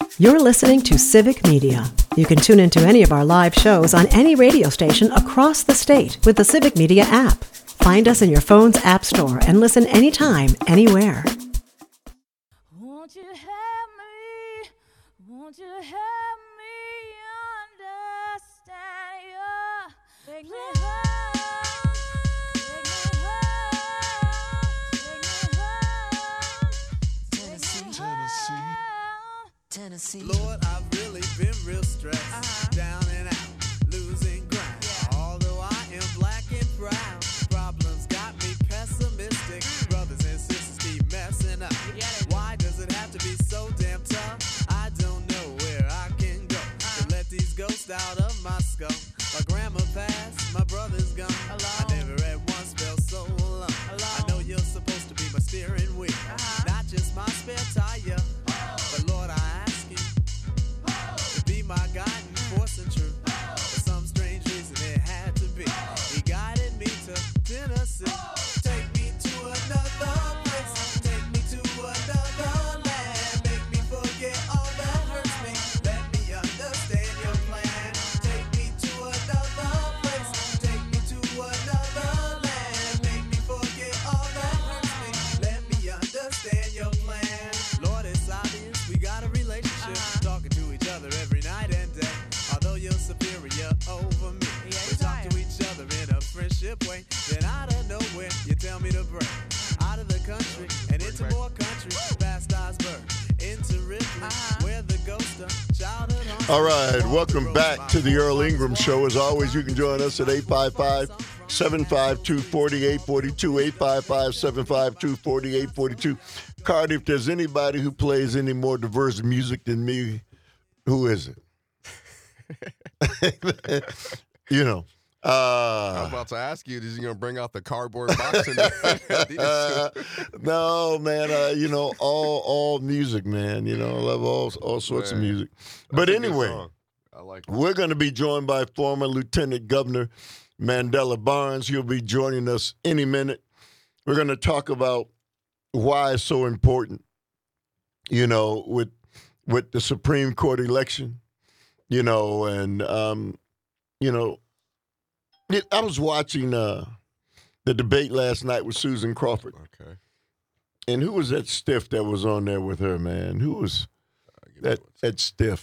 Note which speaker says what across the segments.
Speaker 1: You're listening to Civic Media. You can tune into any of our live shows on any radio station across the state with the Civic Media app. Find us in your phone's app store and listen anytime, anywhere.
Speaker 2: Won't you help me? Won't you help me understand you? Take me home. Take me home.
Speaker 3: Tennessee.
Speaker 4: Lord, I've really been real stressed, down and out, losing ground. Although I am black and proud, problems got me pessimistic. Brothers and sisters keep messing up. Why does it have to be so damn tough? I don't know where I can go to let these ghosts out of my skull. My grandma passed, my brother's gone. I never at once felt so alone. I know you're supposed to be my steering wheel, not just my spare tire. But Lord, I ask you to be my guiding force and truth. For some strange reason it had to be. He guided me to Tennessee. Take me to another place. Take me to another land. Make me forget all that hurts me. Let me understand your plan. Take me to another place. Take me to another land. Make me forget all that hurts me. Let me understand your plan. Lord, it's obvious we got a relationship, talking to each other every night and day. Although you're superior over me, we talk to each other in a friendship way. Then out of nowhere, you tell me to break out of the country and into more country, past Osborne, into Ripley, where the ghost of childhood haunts.
Speaker 5: All right, welcome back to the Earl Ingram Show. As always, you can join us at 855-752-4842, 855-752-4842. Cardi, if there's anybody who plays any more diverse music than me, who is it? You know.
Speaker 6: I was about to ask you, is he going to bring out the cardboard box?
Speaker 5: No, man. All music, man. I love all sorts of music. But anyway,
Speaker 6: I like it.
Speaker 5: We're going to be joined by former Lieutenant Governor Mandela Barnes. He'll be joining us any minute. We're going to talk about why it's so important, with the Supreme Court election, I was watching the debate last night with Susan Crawford.
Speaker 6: Okay.
Speaker 5: And who was that stiff that was on there with her, man? Who was that stiff?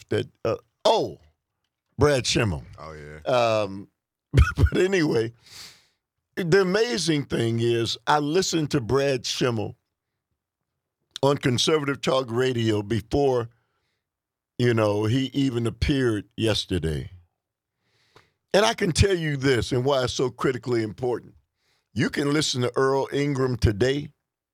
Speaker 5: Brad Schimmel.
Speaker 6: Oh, yeah.
Speaker 5: But anyway, the amazing thing is I listened to Brad Schimmel on Conservative Talk Radio before, he even appeared yesterday. And I can tell you this and why it's so critically important. You can listen to Earl Ingram today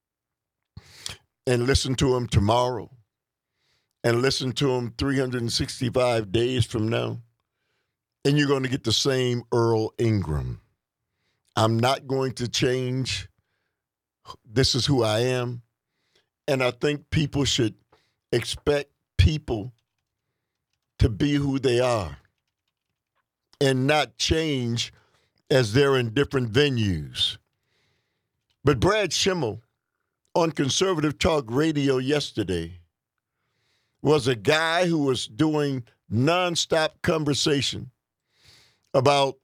Speaker 5: and listen to him tomorrow and listen to him 365 days from now, and you're going to get the same Earl Ingram. I'm not going to change. This is who I am. And I think people should expect people to be who they are and not change as they're in different venues. But Brad Schimmel on Conservative Talk Radio yesterday was a guy who was doing nonstop conversation about,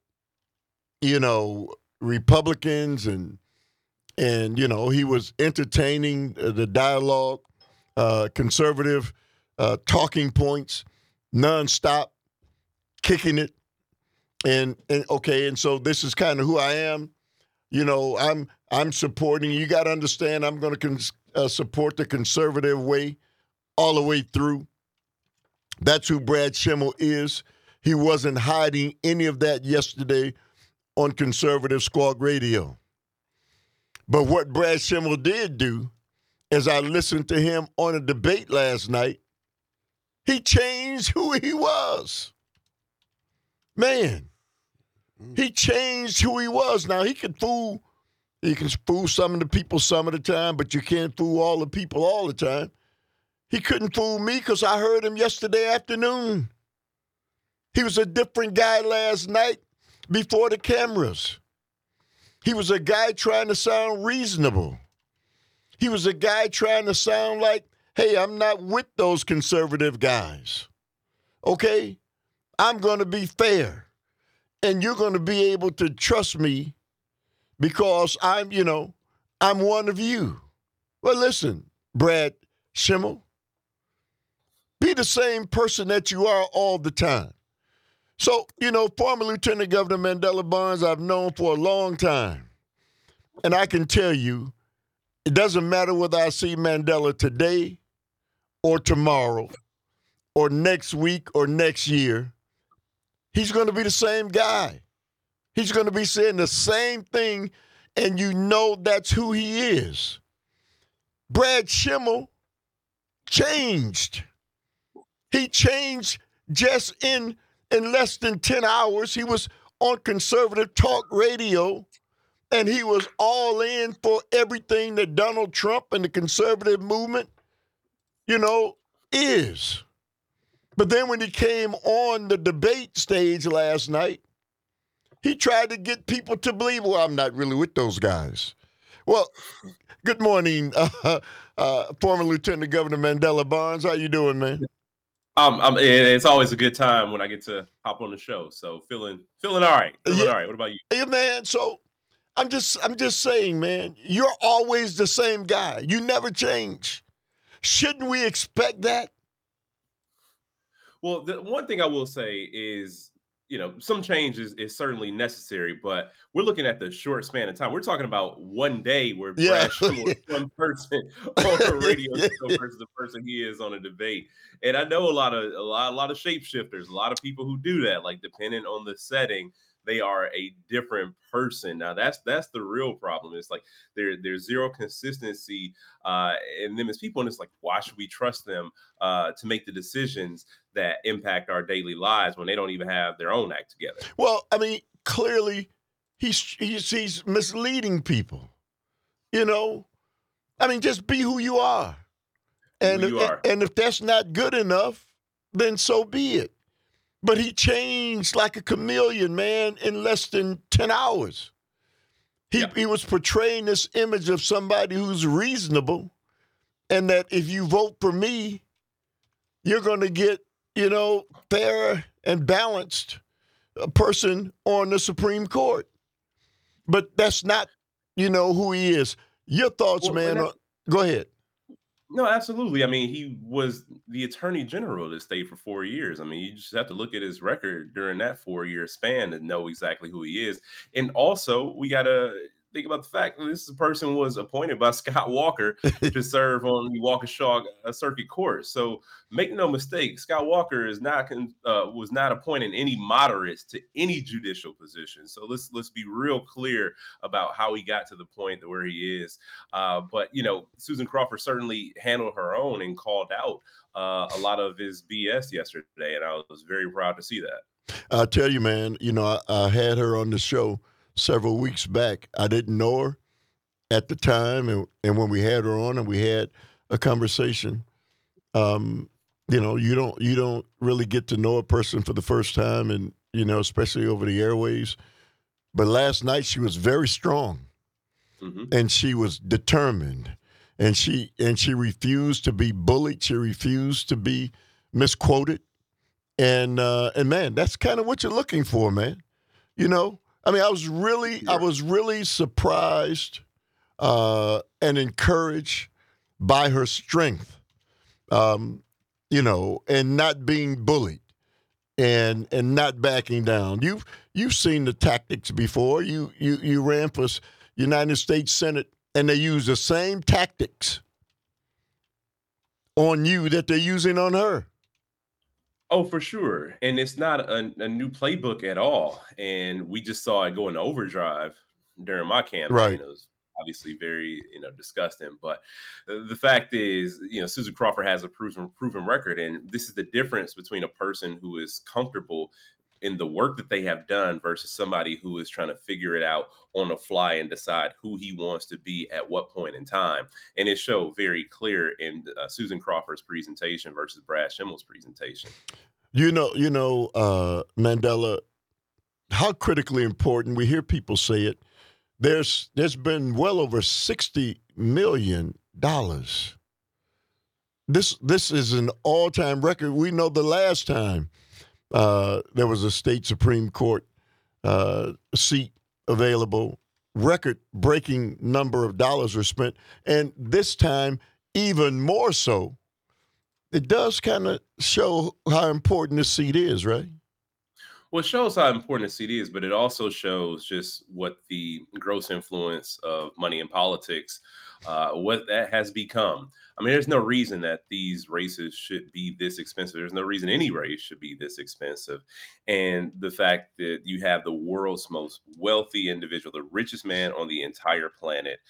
Speaker 5: Republicans and he was entertaining the dialogue, conservative talking points, nonstop, kicking it. And so this is kind of who I am. I'm supporting. You got to understand, I'm going to support the conservative way all the way through. That's who Brad Schimmel is. He wasn't hiding any of that yesterday on Conservative Squawk Radio. But what Brad Schimmel did do, as I listened to him on a debate last night, he changed who he was. Man, he changed who he was. Now, he can fool some of the people some of the time, but you can't fool all the people all the time. He couldn't fool me because I heard him yesterday afternoon. He was a different guy last night before the cameras. He was a guy trying to sound reasonable. He was a guy trying to sound like, hey, I'm not with those conservative guys. Okay? I'm going to be fair. And you're going to be able to trust me because I'm one of you. Well, listen, Brad Schimmel, be the same person that you are all the time. So, former Lieutenant Governor Mandela Barnes, I've known for a long time. And I can tell you, it doesn't matter whether I see Mandela today or tomorrow or next week or next year, he's going to be the same guy. He's going to be saying the same thing, and that's who he is. Brad Schimmel changed. He changed just in less than 10 hours. He was on conservative talk radio, and he was all in for everything that Donald Trump and the conservative movement, is. But then when he came on the debate stage last night, he tried to get people to believe, well, I'm not really with those guys. Well, good morning, former Lieutenant Governor Mandela Barnes. How you doing, man?
Speaker 7: It's always a good time when I get to hop on the show. So feeling all right. All right. What about you?
Speaker 5: Yeah, man. So I'm just saying, man, you're always the same guy. You never change. Shouldn't we expect that?
Speaker 7: Well, the one thing I will say is, some change is certainly necessary, but we're looking at the short span of time. We're talking about one day where Brad Schimmel is one person on a radio show versus the person he is on a debate. And I know a lot of shapeshifters, a lot of people who do that, like depending on the setting, they are a different person. Now that's the real problem. It's like there's zero consistency in them as people, and it's like, why should we trust them to make the decisions that impact our daily lives when they don't even have their own act together?
Speaker 5: Well, I mean, clearly he's misleading people. I mean, just be who you are. And if that's not good enough, then so be it. But he changed like a chameleon, man, in less than 10 hours. He was portraying this image of somebody who's reasonable, and that if you vote for me, you're going to get, fair and balanced person on the Supreme Court. But that's not, who he is. Your thoughts, man? Go ahead.
Speaker 7: No, absolutely. I mean, he was the Attorney General of the state for 4 years. I mean, you just have to look at his record during that 4-year span to know exactly who he is. And also, we got to think about the fact that this person was appointed by Scott Walker to serve on the Waukesha Circuit Court. So make no mistake, Scott Walker was not appointing any moderates to any judicial position. So let's be real clear about how he got to the point where he is. But Susan Crawford certainly handled her own and called out a lot of his BS yesterday, and I was very proud to see that.
Speaker 5: I'll tell you, man. I had her on the show several weeks back. I didn't know her at the time, and when we had her on and we had a conversation, you don't really get to know a person for the first time, and especially over the airwaves. But last night she was very strong, and she was determined, and she refused to be bullied. She refused to be misquoted, and man, that's kind of what you're looking for, man. I mean, I was really surprised and encouraged by her strength, and not being bullied and not backing down. You've seen the tactics before. You ran for United States Senate, and they use the same tactics on you that they're using on her.
Speaker 7: Oh, for sure. And it's not a new playbook at all. And we just saw it go into overdrive during my campaign.
Speaker 5: Right.
Speaker 7: It was obviously very, disgusting. But the fact is, Susan Crawford has a proven record. And this is the difference between a person who is comfortable in the work that they have done versus somebody who is trying to figure it out on the fly and decide who he wants to be at what point in time. And it showed very clear in Susan Crawford's presentation versus Brad Schimmel's presentation.
Speaker 5: Mandela, how critically important, we hear people say it, there's been well over $60 million this is an all-time record. We know the last time there was a state Supreme Court seat available, record-breaking number of dollars were spent, and this time even more so. It does kind of show how important this seat is, right?
Speaker 7: Well, it shows how important the CD is, but it also shows just what the gross influence of money in politics, what that has become. I mean, there's no reason that these races should be this expensive. There's no reason any race should be this expensive. And the fact that you have the world's most wealthy individual, the richest man on the entire planet,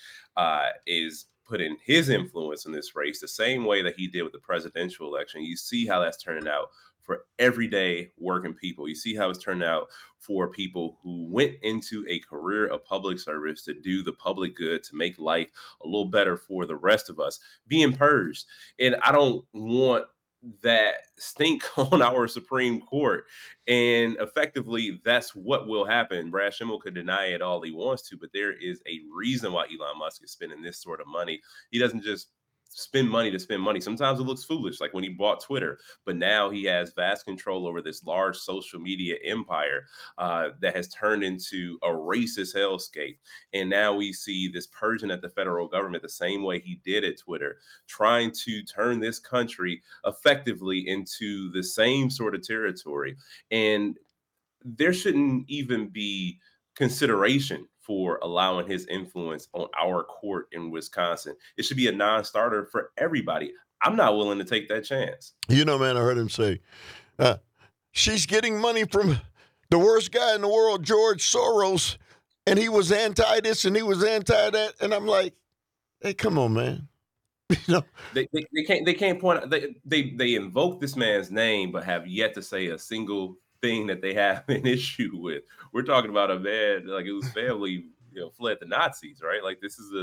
Speaker 7: is putting his influence in this race the same way that he did with the presidential election. You see how that's turning out for everyday working people. You see how it's turned out for people who went into a career of public service to do the public good, to make life a little better for the rest of us, being purged. And I don't want that stink on our Supreme Court. And effectively, that's what will happen. Brad Schimmel could deny it all he wants to, but there is a reason why Elon Musk is spending this sort of money. He doesn't just spend money to spend money. Sometimes it looks foolish, like when he bought Twitter, but now he has vast control over this large social media empire that has turned into a racist hellscape. And now we see this purging at the federal government the same way he did at Twitter, trying to turn this country effectively into the same sort of territory. And there shouldn't even be consideration for allowing his influence on our court in Wisconsin. It should be a non-starter for everybody. I'm not willing to take that chance.
Speaker 5: You know, man, I heard him say, she's getting money from the worst guy in the world, George Soros, and he was anti this and he was anti that. And I'm like, hey, come on, man. You know,
Speaker 7: they can't point out, they invoke this man's name, but have yet to say a single thing that they have an issue with. We're talking about a man like whose family, fled the Nazis, right? Like this is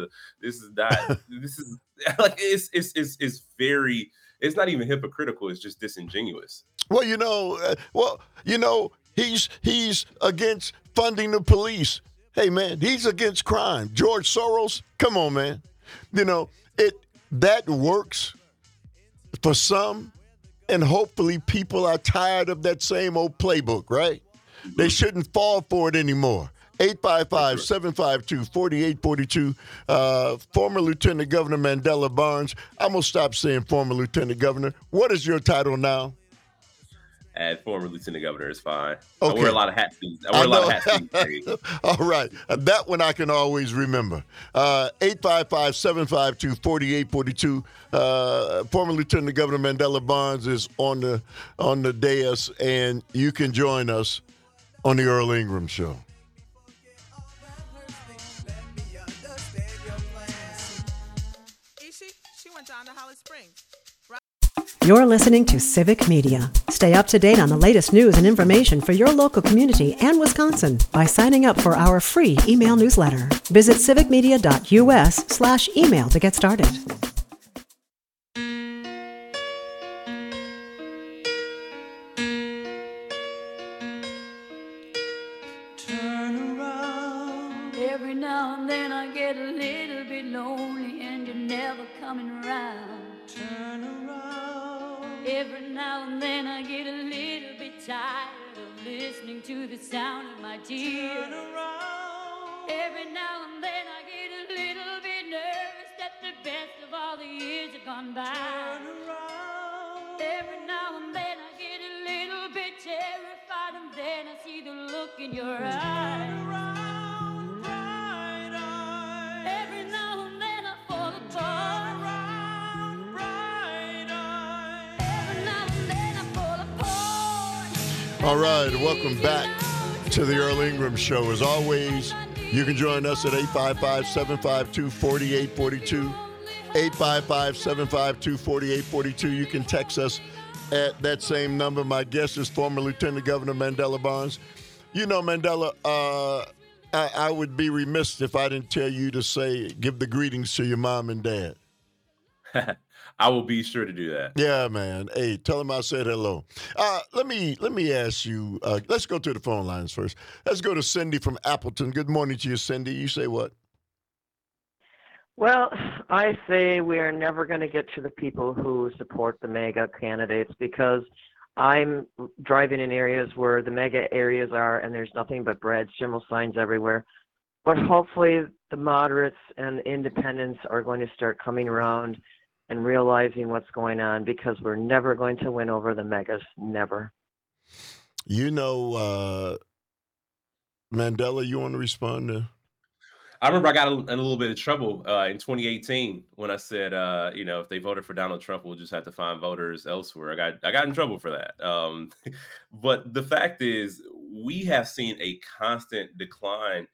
Speaker 7: like it's very, it's not even hypocritical. It's just disingenuous.
Speaker 5: Well, he's against funding the police. Hey, man, he's against crime. George Soros, come on, man. That works for some. And hopefully people are tired of that same old playbook, right? They shouldn't fall for it anymore. 855-752-4842. Former Lieutenant Governor Mandela Barnes. I'm going to stop saying former Lieutenant Governor. What is your title now?
Speaker 7: Former Lieutenant Governor is fine.
Speaker 5: Okay.
Speaker 7: I wear a lot of hats.
Speaker 5: All right. That one I can always remember. 855-752-4842. Former Lieutenant Governor Mandela Barnes is on the dais, and you can join us on the Earl Ingram Show.
Speaker 8: She went down to Holly Springs.
Speaker 1: You're listening to Civic Media. Stay up to date on the latest news and information for your local community and Wisconsin by signing up for our free email newsletter. Visit civicmedia.us/email to get started.
Speaker 2: Turn around. Every now and then I get a little bit lonely and you're never coming around. Turn around. Every now and then I get a little bit tired of listening to the sound of my tears. Turn around. Every now and then I get a little bit nervous that the best of all the years have gone by. Turn around. Every now and then I get a little bit terrified, and then I see the look in your eyes. Turn around, bright eyes. Every now and then I fall apart. Turn around, bright eyes. Every now and then I fall apart.
Speaker 5: All right, welcome back to the Earl Ingram Show. As always, you can join us at 855-752-4842. 855-752-4842. You can text us at that same number. My guest is former Lieutenant Governor Mandela Barnes. You know, Mandela, I would be remiss if I didn't tell you to give the greetings to your mom and dad.
Speaker 7: I will be sure to do that.
Speaker 5: Yeah, man. Hey, tell them I said hello. Let me ask you, let's go to the phone lines first. Let's go to Cindy from Appleton. Good morning to you, Cindy. You say what?
Speaker 9: Well, I say we are never going to get to the people who support the MAGA candidates because I'm driving in areas where the MAGA areas are and there's nothing but Brad Schimmel signs everywhere. But hopefully the moderates and independents are going to start coming around and realizing what's going on because we're never going to win over the MAGAs. Never.
Speaker 5: You know, Mandela, you want to respond to?
Speaker 7: I remember I got in a little bit of trouble in 2018 when I said, if they voted for Donald Trump, we'll just have to find voters elsewhere. I got in trouble for that. But the fact is, we have seen a constant decline,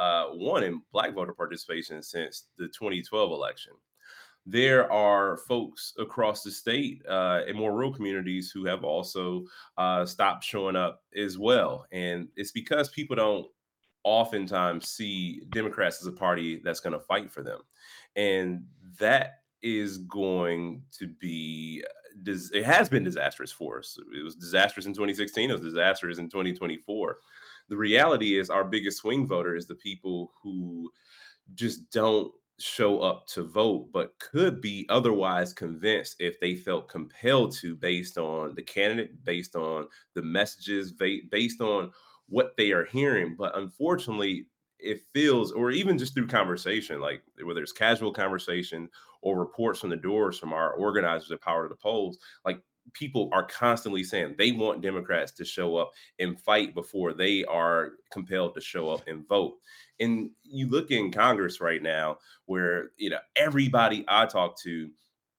Speaker 7: in Black voter participation since the 2012 election. There are folks across the state in more rural communities who have also stopped showing up as well. And it's because people don't oftentimes see Democrats as a party that's going to fight for them. And that is going to be, it has been disastrous for us. It was disastrous in 2016. It was disastrous in 2024. The reality is our biggest swing voter is the people who just don't show up to vote, but could be otherwise convinced if they felt compelled to, based on the candidate, based on the messages, based on what they are hearing. But unfortunately, it feels, or even just through conversation, like whether it's casual conversation or reports from the doors from our organizers at Power to the Polls, like people are constantly saying they want Democrats to show up and fight before they are compelled to show up and vote. And you look in Congress right now where, everybody I talk to,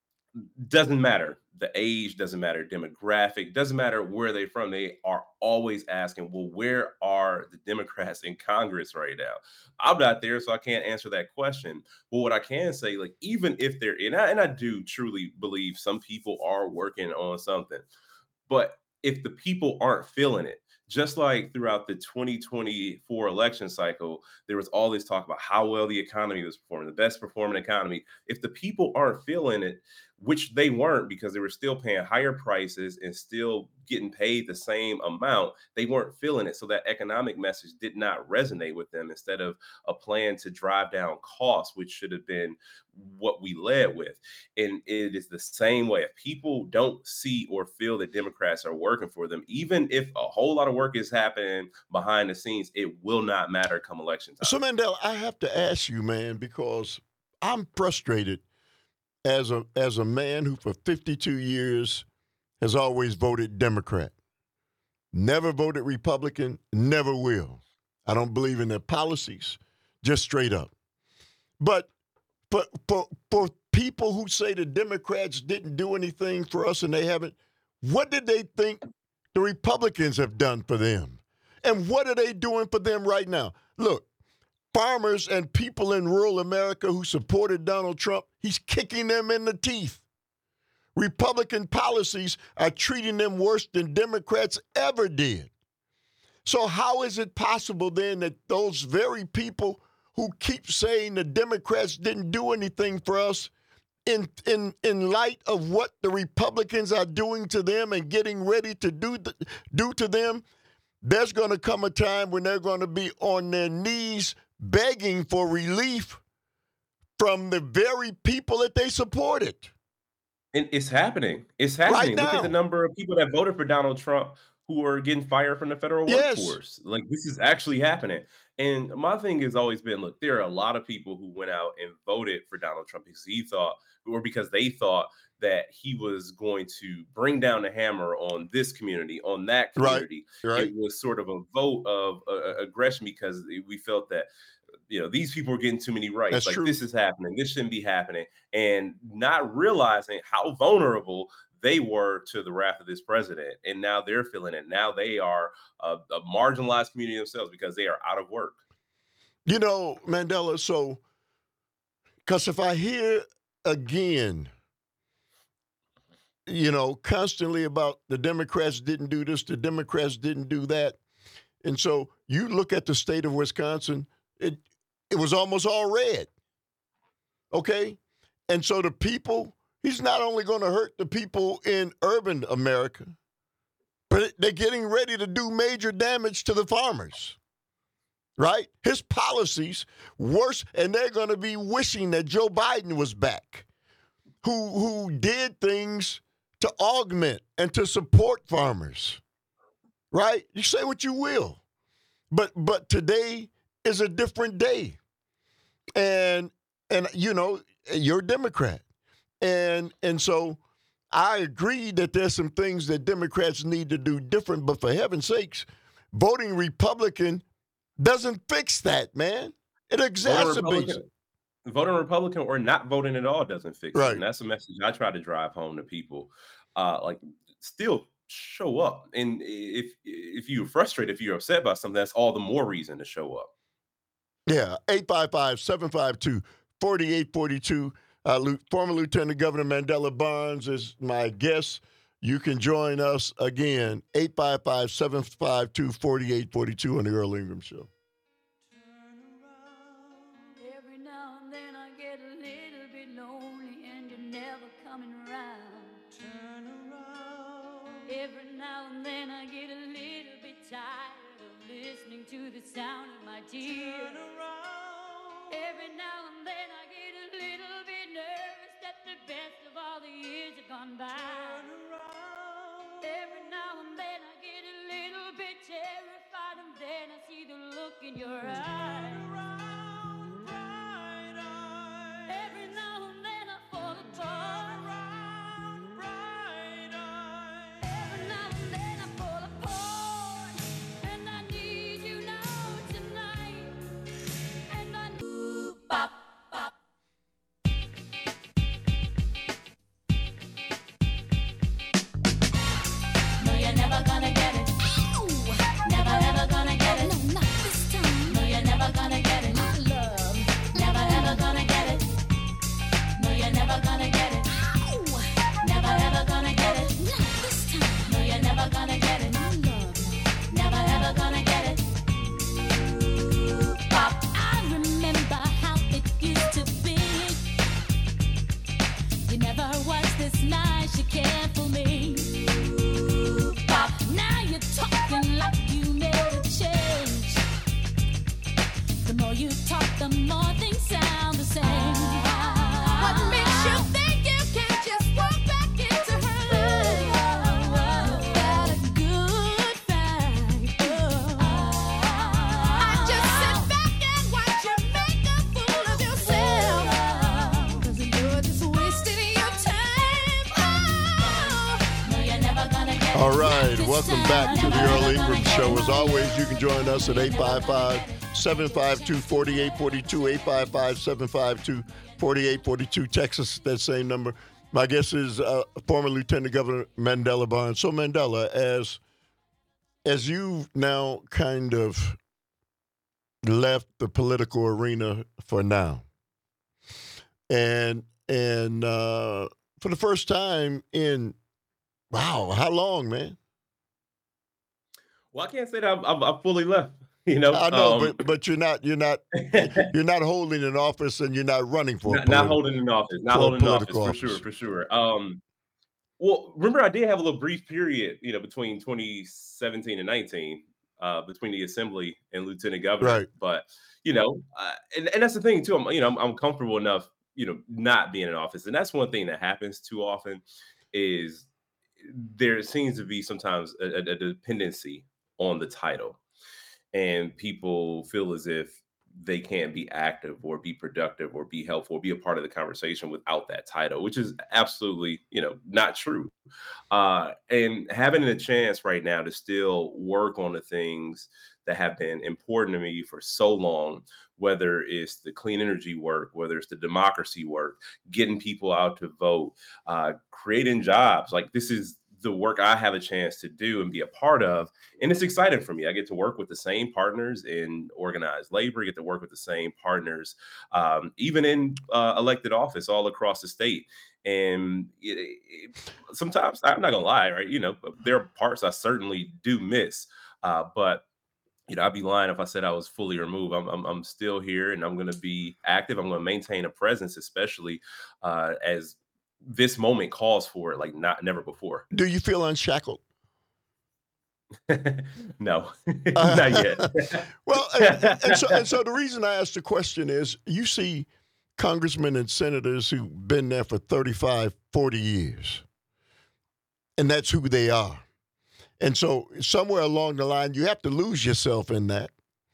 Speaker 7: doesn't matter. The age doesn't matter, demographic doesn't matter where they're from. They are always asking, well, where are the Democrats in Congress right now? I'm not there, so I can't answer that question. But what I can say, like, even if they're in, and I do truly believe some people are working on something, but if the people aren't feeling it, just like throughout the 2024 election cycle, there was all this talk about how well the economy was performing, the best performing economy. If the people aren't feeling it, which they weren't because they were still paying higher prices and still getting paid the same amount, they weren't feeling it. So that economic message did not resonate with them instead of a plan to drive down costs, which should have been what we led with. And it is the same way. If people don't see or feel that Democrats are working for them, even if a whole lot of work is happening behind the scenes, it will not matter come election time.
Speaker 5: So, Mandela, I have to ask you, man, because I'm frustrated as a man who for 52 years has always voted Democrat. Never voted Republican, never will. I don't believe in their policies, just straight up. But for people who say the Democrats didn't do anything for us and they haven't, what did they think the Republicans have done for them? And what are they doing for them right now? Look, farmers and people in rural America who supported Donald Trump, he's kicking them in the teeth. Republican policies are treating them worse than Democrats ever did. So how is it possible then that those very people who keep saying the Democrats didn't do anything for us, in light of what the Republicans are doing to them and getting ready to do to them, there's going to come a time when they're going to be on their knees begging for relief from the very people that they supported.
Speaker 7: And it's happening. It's happening.
Speaker 5: Right now.
Speaker 7: Look at the number of people that voted for Donald Trump who are getting fired from the federal workforce. Like, this is actually happening. And my thing has always been, look, there are a lot of people who went out and voted for Donald Trump because they thought that he was going to bring down the hammer on this community, on that community.
Speaker 5: Right.
Speaker 7: It was sort of a vote of aggression because we felt that, these people are getting too many rights.
Speaker 5: That's
Speaker 7: like,
Speaker 5: true.
Speaker 7: This is happening. This shouldn't be happening. And not realizing how vulnerable they were to the wrath of this president. And now they're feeling it. Now they are a marginalized community themselves because they are out of work.
Speaker 5: Mandela, so, because if I hear again, constantly about the Democrats didn't do this, the Democrats didn't do that. And so you look at the state of Wisconsin, it was almost all red. Okay? And so the people, he's not only going to hurt the people in urban America, but they're getting ready to do major damage to the farmers. right? His policies worse, and they're going to be wishing that Joe Biden was back, who did things to augment and to support farmers, right? You say what you will, but today is a different day, and you know, you're a Democrat, and so I agree that there's some things that Democrats need to do different, but for heaven's sakes, voting Republican doesn't fix that, man. It exacerbates it.
Speaker 7: Voting Republican or not voting at all doesn't fix
Speaker 5: Right.
Speaker 7: it. And that's a message I try to drive home to people. Like, still show up. And if you're frustrated, if you're upset about something, that's all the more reason to show up.
Speaker 5: Yeah, 855-752-4842. Former Lieutenant Governor Mandela Barnes is my guest. You can join us again, 855-752-4842 on the Earl Ingram Show.
Speaker 2: Every now and then I get a little bit lonely and you're never coming around. Turn around. Every now and then I get a little bit tired of listening to the sound of my tears. Turn around. Every now and then I get a little bit nervous that the best of all the years have gone by. Turn around. Every now and then I get a little bit terrified, and then I see the look in your eyes. Turn around, bright eyes. Every now and then I fall apart. Turn around, bright eyes. Every now and then I fall apart, and I need you now tonight. And I know bop. No, you're never gonna get it. Never ever gonna get it. No, not this time. No, you're never gonna get it. My love. Never ever gonna get it. No, you're never gonna get it. Never ever gonna get it. Not this time. No, you're never gonna get it. My love. Never ever gonna get it. Pop. I remember how it used to be. You never was this nice. You cared for me. Pop. Now you're talking like you made a change. The more you talk, the more things sound the same. What makes you think you can't just walk back into her life? You've got a good fight. I just sit back and watch you make a fool of yourself. 'Cause you're just wasting your time. No, you're never gonna get it.
Speaker 5: All right, welcome back to the Earl Ingram Show. As always, you can join us at 855-752-4842, 855-752-4842. Text us that same number. My guest is former Lieutenant Governor Mandela Barnes. So, Mandela, as you've now kind of left the political arena for now, and for the first time in, wow, how long, man?
Speaker 7: Well, I can't say that I'm fully left. You know,
Speaker 5: I know, but you're not you're not holding an office, and you're not running for
Speaker 7: not holding an office, for sure. Well, remember I did have a little brief period, you know, between 2017 and 19, between the assembly and lieutenant governor.
Speaker 5: Right.
Speaker 7: But you know, and that's the thing too. I'm comfortable enough, you know, not being in office, and that's one thing that happens too often is there seems to be sometimes a dependency on the title. And people feel as if they can't be active or be productive or be helpful or be a part of the conversation without that title, which is absolutely, you know, not true. And having a chance right now to still work on the things that have been important to me for so long, whether it's the clean energy work, whether it's the democracy work, getting people out to vote, creating jobs, like this is the work I have a chance to do and be a part of. And it's exciting for me. I get to work with the same partners in organized labor, get to work with the same partners, even in elected office all across the state. And sometimes, I'm not gonna lie, right? You know, there are parts I certainly do miss, but you know, I'd be lying if I said I was fully removed. I'm still here, and I'm going to be active. I'm going to maintain a presence, especially as this moment calls for it, like never before.
Speaker 5: Do you feel unshackled?
Speaker 7: No, not yet.
Speaker 5: Well, and so the reason I asked the question is you see congressmen and senators who've been there for 35, 40 years, and that's who they are. And so somewhere along the line, you have to lose yourself in that.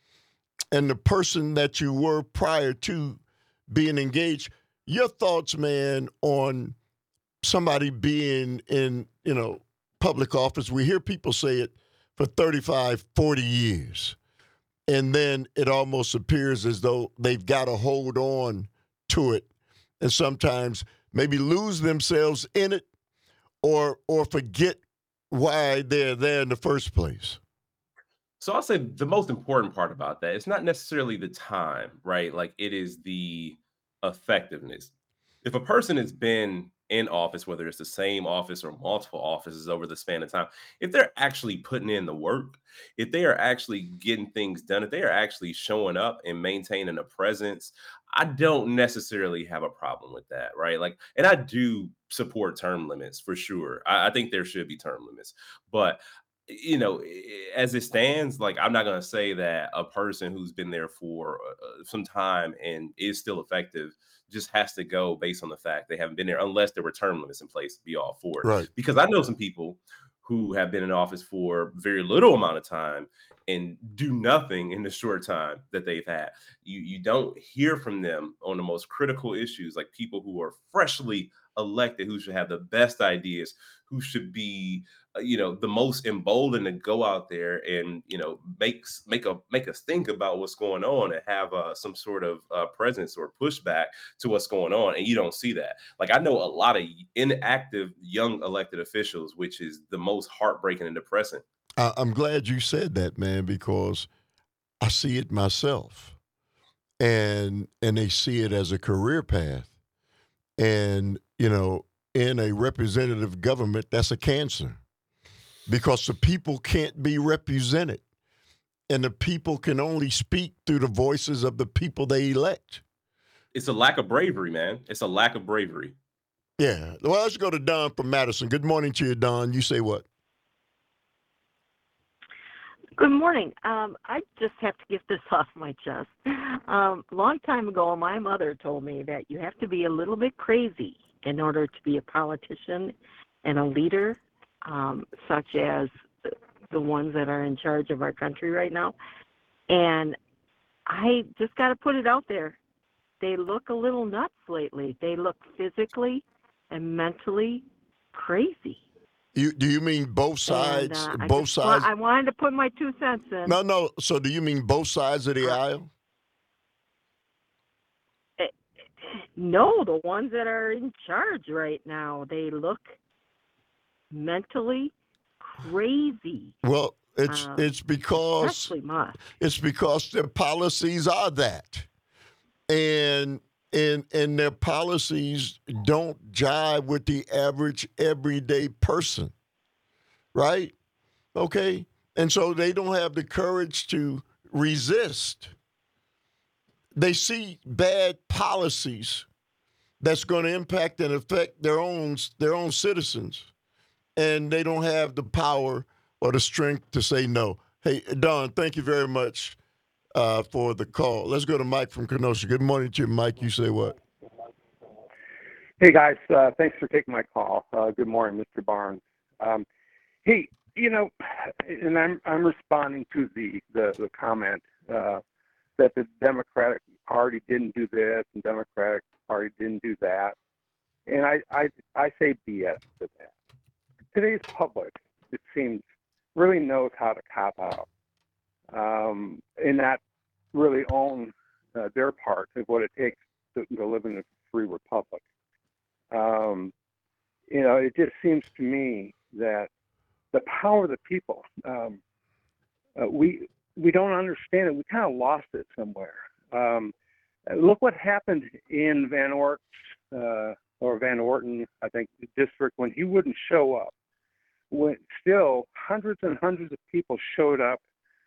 Speaker 5: And the person that you were prior to being engaged, your thoughts, man, on somebody being in, public office. We hear people say it for 35, 40 years. And then it almost appears as though they've got to hold on to it and sometimes maybe lose themselves in it or forget why they're there in the first place.
Speaker 7: So I'll say the most important part about that, it's not necessarily the time, right? Like it is the effectiveness. If a person has been in office, whether it's the same office or multiple offices over the span of time, if they're actually putting in the work, if they are actually getting things done, if they are actually showing up and maintaining a presence, I don't necessarily have a problem with that, right? Like, and I do support term limits for sure. I think there should be term limits, but as it stands, like I'm not going to say that a person who's been there for some time and is still effective just has to go based on the fact they haven't been there unless there were term limits in place to be all for it.
Speaker 5: Right.
Speaker 7: Because I know some people who have been in office for very little amount of time and do nothing in the short time that they've had. You don't hear from them on the most critical issues, like people who are freshly elected, who should have the best ideas, who should be the most emboldened to go out there and make us think about what's going on and have some sort of presence or pushback to what's going on. And you don't see that. Like I know a lot of inactive young elected officials, which is the most heartbreaking and depressing.
Speaker 5: I'm glad you said that, man, because I see it myself, and they see it as a career path, and in a representative government, that's a cancer. Because the people can't be represented. And the people can only speak through the voices of the people they elect.
Speaker 7: It's a lack of bravery, man. It's a lack of bravery.
Speaker 5: Yeah. Well, let's go to Don from Madison. Good morning to you, Don. You say what?
Speaker 10: Good morning. I just have to get this off my chest. A long time ago, my mother told me that you have to be a little bit crazy in order to be a politician and a leader. Such as the ones that are in charge of our country right now. And I just got to put it out there. They look a little nuts lately. They look physically and mentally crazy.
Speaker 5: Do you mean both sides?
Speaker 10: And,
Speaker 5: both sides?
Speaker 10: I wanted to put my 2 cents in.
Speaker 5: No. So do you mean both sides of the aisle?
Speaker 10: No, the ones that are in charge right now. They look mentally crazy.
Speaker 5: Well, it's because their policies are that, and their policies don't jive with the average everyday person, right? Okay, and so they don't have the courage to resist. They see bad policies that's going to impact and affect their own citizens. And they don't have the power or the strength to say no. Hey, Don, thank you very much for the call. Let's go to Mike from Kenosha. Good morning to you, Mike. You say what?
Speaker 11: Hey, guys. Thanks for taking my call. Good morning, Mr. Barnes. Hey, and I'm responding to the comment that the Democratic Party didn't do this and Democratic Party didn't do that. And I say BS to that. Today's public, it seems, really knows how to cop out and not really own their part of what it takes to live in a free republic. It just seems to me that the power of the people, we don't understand it. We kind of lost it somewhere. Look what happened in Van Orton, I think, district when he wouldn't show up. When still hundreds and hundreds of people showed up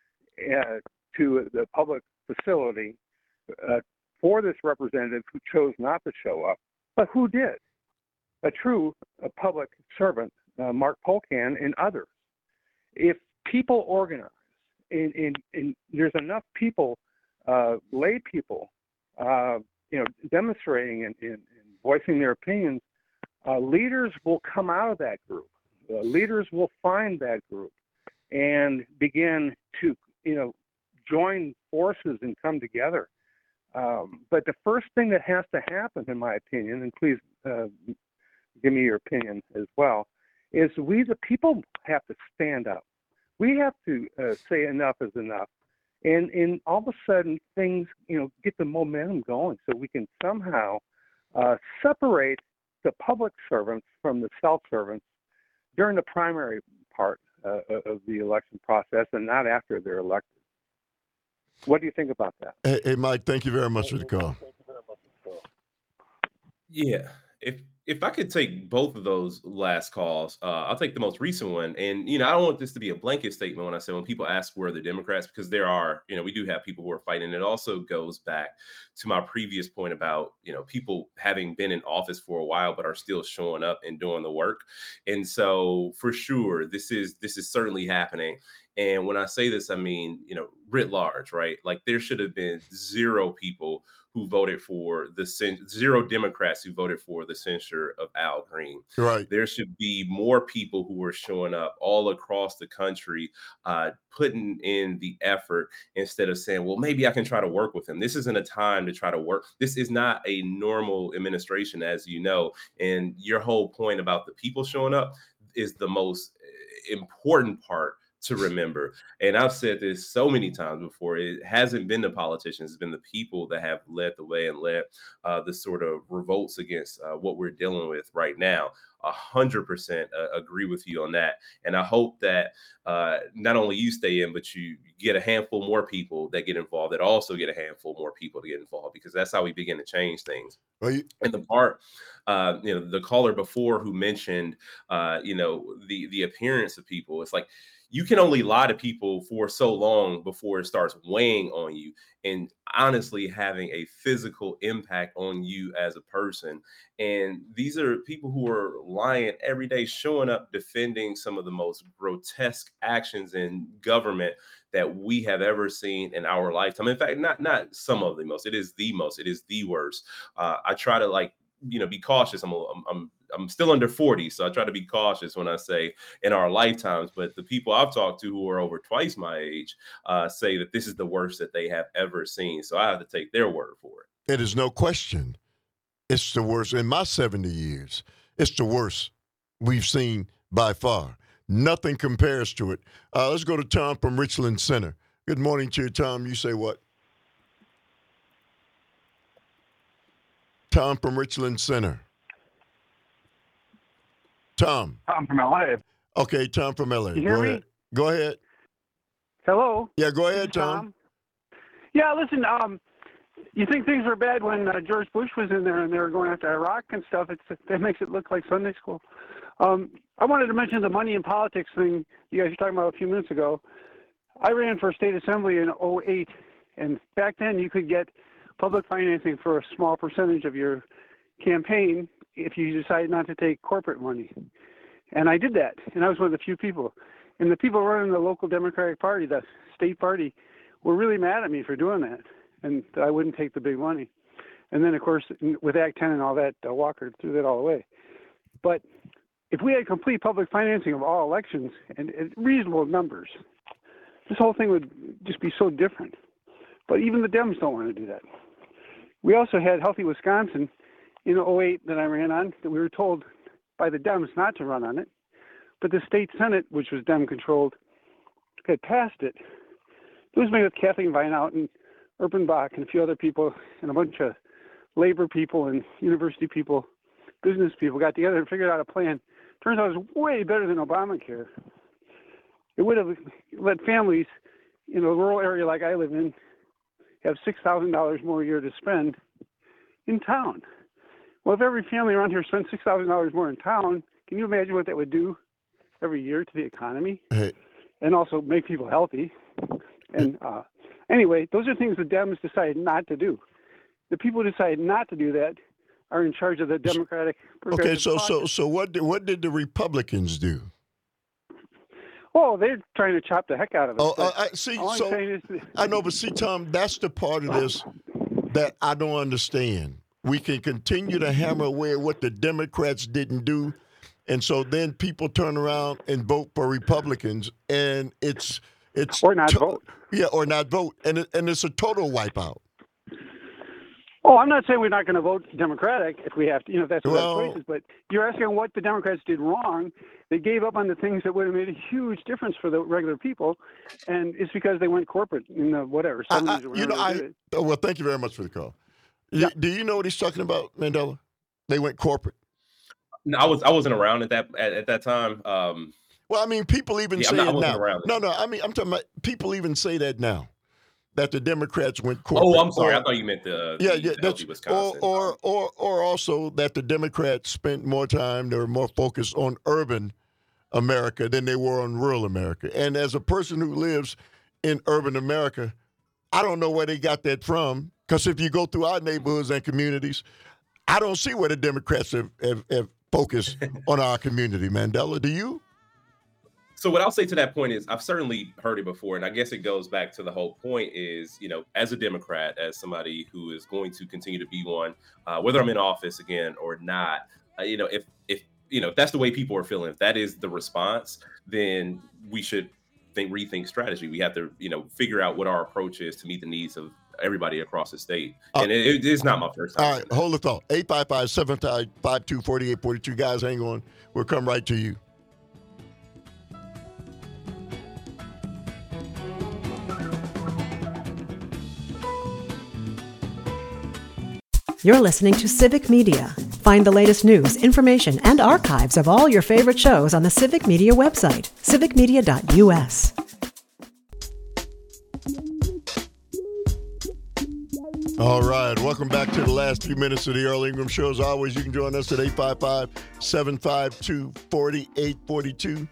Speaker 11: to the public facility for this representative who chose not to show up, but who did? A true public servant, Mark Polkan, and others. If people organize, and there's enough people, lay people, demonstrating and voicing their opinions, leaders will come out of that group. Leaders will find that group and begin to, join forces and come together. But the first thing that has to happen, in my opinion, and please give me your opinion as well, is we, the people, have to stand up. We have to say enough is enough. And all of a sudden, things, get the momentum going so we can somehow separate the public servants from the self-servants during the primary part of the election process and not after they're elected. What do you think about that?
Speaker 5: Hey, Mike, thank you very much for the call.
Speaker 7: Yeah. If I could take both of those last calls, I'll take the most recent one. And, I don't want this to be a blanket statement when I say when people ask where the Democrats, because there are, we do have people who are fighting. It also goes back to my previous point about, people having been in office for a while, but are still showing up and doing the work. And so for sure, this is certainly happening. And when I say this, I mean, writ large, right? Like there should have been zero people who voted for zero Democrats who voted for the censure of Al Green.
Speaker 5: Right.
Speaker 7: There should be more people who are showing up all across the country, putting in the effort instead of saying, well, maybe I can try to work with him. This isn't a time to try to work. This is not a normal administration, as you know. And your whole point about the people showing up is the most important part to remember. And I've said this so many times before. It hasn't been the politicians, it's been the people that have led the way and led the sort of revolts against what we're dealing with right now. 100% agree with you on that. And I hope that not only you stay in, but you get a handful more people that get involved, that also get a handful more people to get involved, because that's how we begin to change things. And the part, the caller before who mentioned, the appearance of people, it's like, you can only lie to people for so long before it starts weighing on you and honestly having a physical impact on you as a person. And these are people who are lying every day, showing up, defending some of the most grotesque actions in government that we have ever seen in our lifetime. In fact, not some of the most, it is the most, it is the worst. I try to be cautious. I'm still under 40, so I try to be cautious when I say in our lifetimes. But the people I've talked to who are over twice my age say that this is the worst that they have ever seen. So I have to take their word for it.
Speaker 5: It is no question. It's the worst. In my 70 years, it's the worst we've seen by far. Nothing compares to it. Let's go to Tom from Richland Center. Good morning to you, Tom. You say what? Tom from Richland Center. Tom.
Speaker 12: I'm from LA.
Speaker 5: Okay, Tom from LA.
Speaker 12: You hear me?
Speaker 5: Go ahead.
Speaker 12: Hello?
Speaker 5: Yeah, go ahead, Tom.
Speaker 12: Yeah, listen, you think things were bad when George Bush was in there and they were going after Iraq and stuff. That makes it look like Sunday school. I wanted to mention the money in politics thing you guys were talking about a few minutes ago. I ran for state assembly in 2008, and back then you could get public financing for a small percentage of your campaign if you decided not to take corporate money. And I did that, and I was one of the few people. And the people running the local Democratic Party, the state party, were really mad at me for doing that, and that I wouldn't take the big money. And then, of course, with Act 10 and all that, Walker threw that all away. But if we had complete public financing of all elections and reasonable numbers, this whole thing would just be so different. But even the Dems don't want to do that. We also had Healthy Wisconsin in 2008 that I ran on, that we were told by the Dems not to run on it. But the state Senate, which was Dem-controlled, had passed it. It was made with Kathleen Vineout and Urban Bach and a few other people and a bunch of labor people and university people, business people got together and figured out a plan. Turns out it was way better than Obamacare. It would have let families in a rural area like I live in have $6,000 more a year to spend in town. Well, if every family around here spent $6,000 more in town, can you imagine what that would do every year to the economy?
Speaker 5: Hey.
Speaker 12: And also make people healthy? And anyway, those are things the Dems decided not to do. The people who decided not to do that are in charge of the Democratic.
Speaker 5: Okay, so what did the Republicans do?
Speaker 12: Oh, they're trying to chop the heck out of it.
Speaker 5: I know, but see, Tom, that's the part of this that I don't understand. We can continue to hammer away at what the Democrats didn't do, and so then people turn around and vote for Republicans, and it's
Speaker 12: or not vote.
Speaker 5: Yeah, or not vote, and it's a total wipeout.
Speaker 12: Oh, I'm not saying we're not going to vote Democratic if we have to, if that's what our choice is. But you're asking what the Democrats did wrong. They gave up on the things that would have made a huge difference for the regular people, and it's because they went corporate in the whatever. 70s or whatever
Speaker 5: well, thank you very much for the call.
Speaker 12: Yeah.
Speaker 5: Do you know what he's talking about, Mandela? They went corporate.
Speaker 7: No, I wasn't around at that time.
Speaker 5: Well, I mean, people even say it now.
Speaker 7: Around
Speaker 5: No, I mean, I'm talking about people even say that now. That the Democrats went corporate.
Speaker 7: Oh, I'm sorry. I thought you meant the
Speaker 5: that's
Speaker 7: Wisconsin.
Speaker 5: Or also that the Democrats spent more time, they were more focused on urban America than they were on rural America. And as a person who lives in urban America, I don't know where they got that from. Because if you go through our neighborhoods and communities, I don't see where the Democrats have focused on our community. Mandela, do you?
Speaker 7: So what I'll say to that point is I've certainly heard it before, and I guess it goes back to the whole point is, as a Democrat, as somebody who is going to continue to be one, whether I'm in office again or not, if that's the way people are feeling, if that is the response, then we should rethink strategy. We have to, figure out what our approach is to meet the needs of everybody across the state. And it is not my first time.
Speaker 5: All right, hold the thought. 855-752-4842. Guys, hang on. We'll come right to you.
Speaker 1: You're listening to Civic Media. Find the latest news, information, and archives of all your favorite shows on the Civic Media website, civicmedia.us.
Speaker 5: All right, welcome back to the last few minutes of the Earl Ingram Show. As always, you can join us at 855-752-4842.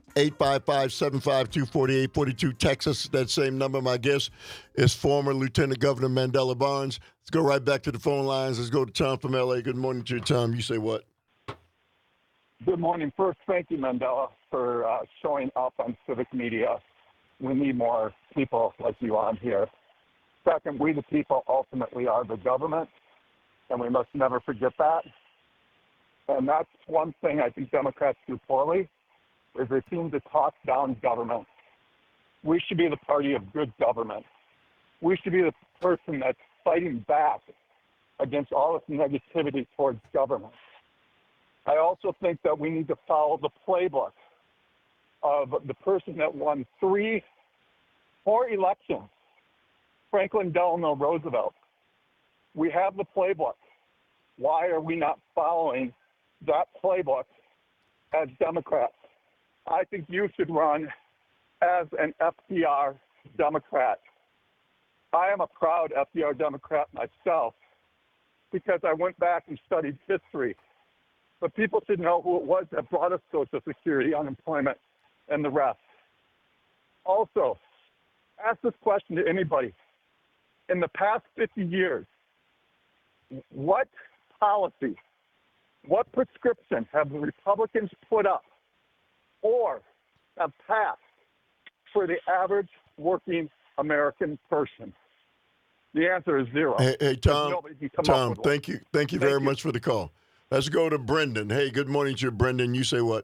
Speaker 5: 855-752-4842. Text us that same number. My guest is former Lieutenant Governor Mandela Barnes. Let's go right back to the phone lines. Let's go to Tom from L.A. Good morning to you, Tom. You say what?
Speaker 11: Good morning. First, thank you, Mandela, for showing up on Civic Media. We need more people like you on here. Second, we the people ultimately are the government, and we must never forget that. And that's one thing I think Democrats do poorly, is they seem to talk down government. We should be the party of good government. We should be the person that's fighting back against all this negativity towards government. I also think that we need to follow the playbook of the person that won 4 elections, Franklin Delano Roosevelt. We have the playbook. Why are we not following that playbook as Democrats? I think you should run as an FDR Democrat. I am a proud FDR Democrat myself because I went back and studied history. But people should know who it was that brought us Social Security, unemployment, and the rest. Also, ask this question to anybody. In the past 50 years, what policy, what prescription have the Republicans put up or have passed for the average working American person? The answer is zero.
Speaker 5: Hey Tom, thank you very much for the call. Let's go to Brendan. Hey, good morning to you, Brendan. You say what?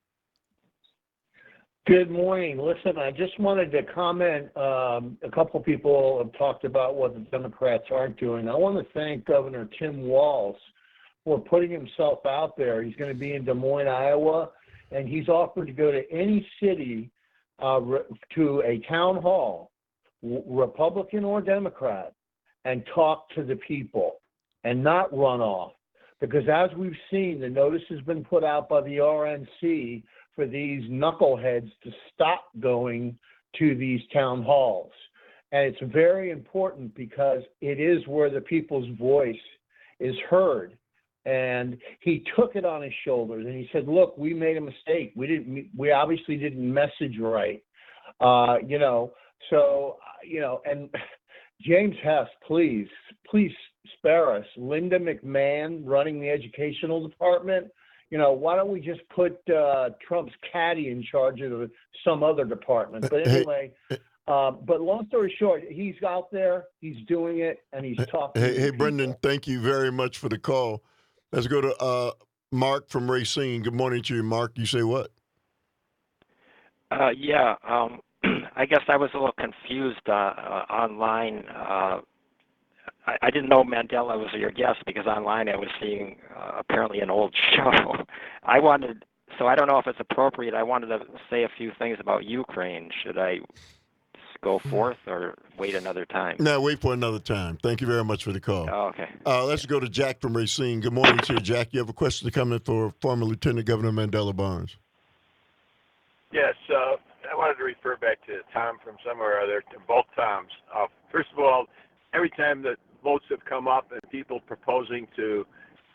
Speaker 13: Good morning. Listen, I just wanted to comment. A couple people have talked about what the Democrats aren't doing. I want to thank Governor Tim Walz for putting himself out there. He's going to be in Des Moines, Iowa, and he's offered to go to any city to a town hall, Republican or Democrat, and talk to the people and not run off. Because as we've seen, the notice has been put out by the RNC for these knuckleheads to stop going to these town halls. And it's very important because it is where the people's voice is heard. And he took it on his shoulders and he said, look, we made a mistake. We obviously didn't message right. And James Hess, please spare us. Linda McMahon running the educational department, why don't we just put Trump's caddy in charge of some other department? But anyway, but long story short, he's out there, he's doing it, and he's talking.
Speaker 5: Hey, Brendan, thank you very much for the call. Let's go to Mark from Racine. Good morning to you, Mark. You say what?
Speaker 14: I guess I was a little confused online. I didn't know Mandela was your guest because online I was seeing apparently an old show. I don't know if it's appropriate. I wanted to say a few things about Ukraine. Should I go forth or wait another time?
Speaker 5: No, wait for another time. Thank you very much for the call.
Speaker 14: Oh, okay.
Speaker 5: Let's go to Jack from Racine. Good morning to you, Jack. You have a question to come in for former Lieutenant Governor Mandela Barnes.
Speaker 15: Yes, I wanted to refer back to Tom from somewhere or other, to both Toms. First of all, every time that votes have come up and people proposing to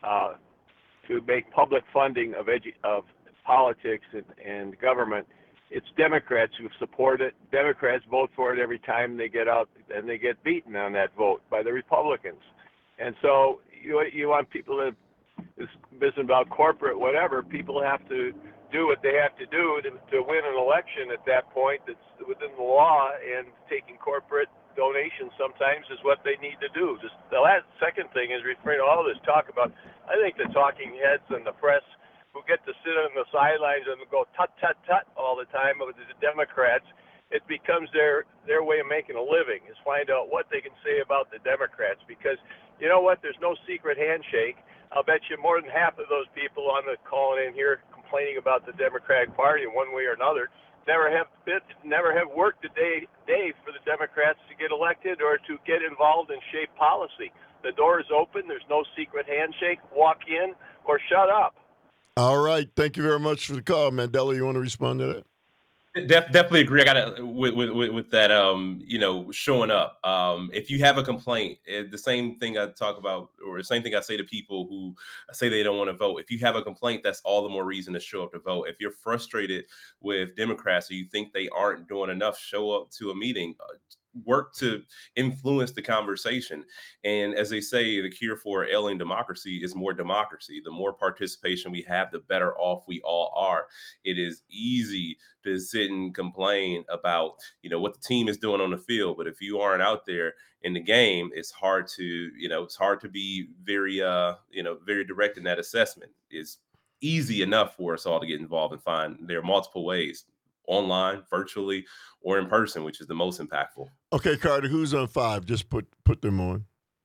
Speaker 15: make public funding of politics and government, it's Democrats who support it. Democrats vote for it every time they get out, and they get beaten on that vote by the Republicans. And so you want people to, this business about corporate whatever, people have to do what they have to do to win an election at that point that's within the law, and taking corporate donations sometimes is what they need to do. Just the second thing is referring to all this talk about, I think the talking heads and the press who get to sit on the sidelines and go tut, tut, tut all the time with the Democrats, it becomes their way of making a living, is find out what they can say about the Democrats. Because you know what, there's no secret handshake. I'll bet you more than half of those people on the calling in here complaining about the Democratic Party in one way or another never have worked a day for the Democrats to get elected or to get involved in shape policy. The door is open. There's no secret handshake. Walk in or shut up.
Speaker 5: All right. Thank you very much for the call, Mandela. You want to respond to that?
Speaker 7: Definitely agree. I got with that. Showing up. If you have a complaint, the same thing I talk about, or the same thing I say to people who say they don't want to vote. If you have a complaint, that's all the more reason to show up to vote. If you're frustrated with Democrats or you think they aren't doing enough, show up to a meeting. Work to influence the conversation. And as they say, the cure for ailing democracy is more democracy. The more participation we have, the better off we all are. It is easy to sit and complain about, what the team is doing on the field. But if you aren't out there in the game, it's hard to be very, very direct in that assessment. It's easy enough for us all to get involved and find there are multiple ways, online, virtually, or in person, which is the most impactful.
Speaker 5: Okay, Carter, who's on 5? Just put them on.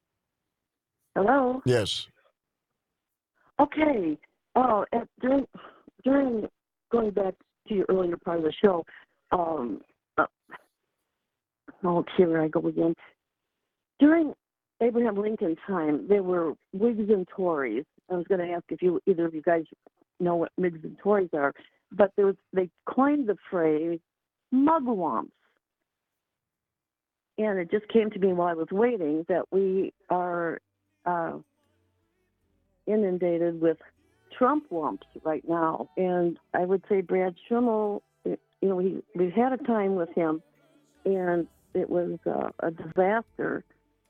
Speaker 10: Hello?
Speaker 5: Yes.
Speaker 10: Okay. During going back to your earlier part of the show, here I go again. During Abraham Lincoln's time, there were Whigs and Tories. I was going to ask if either of you guys know what Whigs and Tories are, but they coined the phrase mugwumps. And it just came to me while I was waiting that we are inundated with Trump wumps right now. And I would say Brad Schimmel, we've had a time with him, and it was a disaster.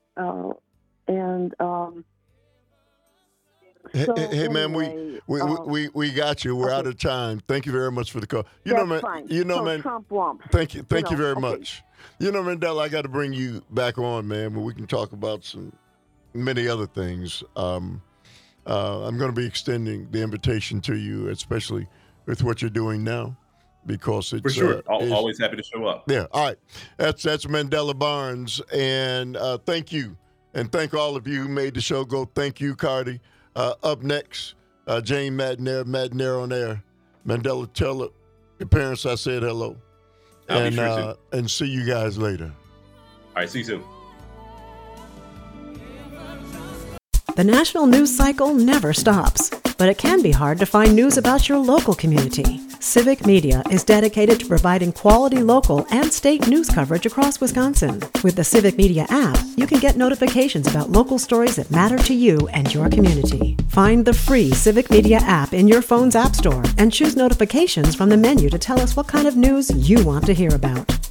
Speaker 5: Hey, man, we got you. We're out of time. Thank you very much for the call.
Speaker 10: Fine.
Speaker 5: Man.
Speaker 10: Trump wump.
Speaker 5: Thank you very much. Mandela, I got to bring you back on, man, where we can talk about many other things. I'm going to be extending the invitation to you, especially with what you're doing now, because it's
Speaker 7: for sure. Always happy to show up.
Speaker 5: Yeah. All right. That's Mandela Barnes, and thank you, and thank all of you who made the show go. Thank you, Cardi. Up next, Jane Madnair on air. Mandela, tell your parents I said hello. And see you guys later.
Speaker 7: All right, see you soon.
Speaker 1: The national news cycle never stops, but it can be hard to find news about your local community. Civic Media is dedicated to providing quality local and state news coverage across Wisconsin. With the Civic Media app, you can get notifications about local stories that matter to you and your community. Find the free Civic Media app in your phone's app store and choose notifications from the menu to tell us what kind of news you want to hear about.